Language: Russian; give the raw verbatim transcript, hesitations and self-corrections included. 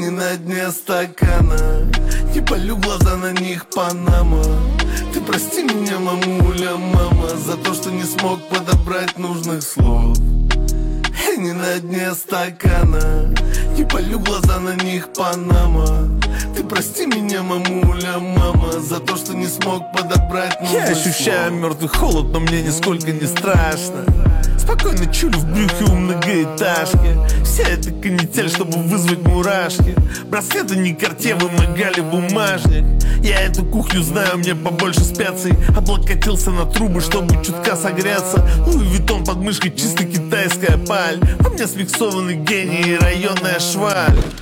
не на дне стакана. Не полю глаза, на них Панама. Ты прости меня, мамуля, мама, за то, что не смог подобрать нужных слов. Не на дне стакана. Не полю глаза, на них Панама. Ты прости меня, мамуля, мама, за то, что не смог подобрать нужных Я ощущаю слов. мертвый холод, но мне нисколько не страшно. Спокойно чулю в брюхе у многоэтажки. Вся эта канитель, чтобы вызвать мурашки. Браслеты не Картье, вымогали бумажник. Я эту кухню знаю, мне побольше специй. Облокотился на трубы, чтобы чутка согреться. Луи Виттон под мышкой, чисто китайская паль. А мне смиксованный гений и районная шваль.